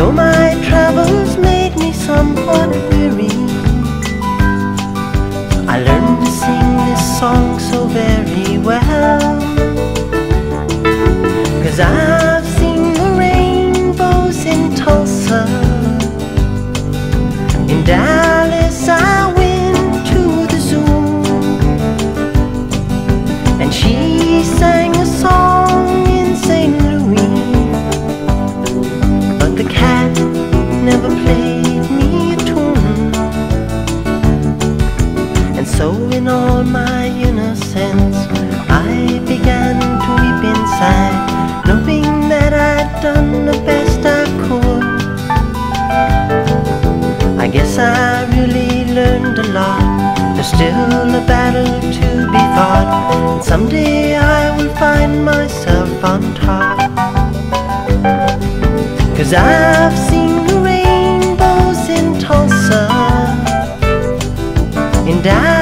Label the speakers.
Speaker 1: Though my travels made me somewhat weary, I learned to sing this song so very well. 'Cause I've seen the rainbows in Tulsa, in Dallas I went to the zoo, and she sang a song in St. Louis, but the cat never played me a tune. And so in all my innocence I began to weep inside, knowing that I'd done the best I could. I guess I really learned a lot. There's still a battle to be fought, and someday I will find myself on top. 'Cause I've seen the rainbows in Tulsa, in Dallas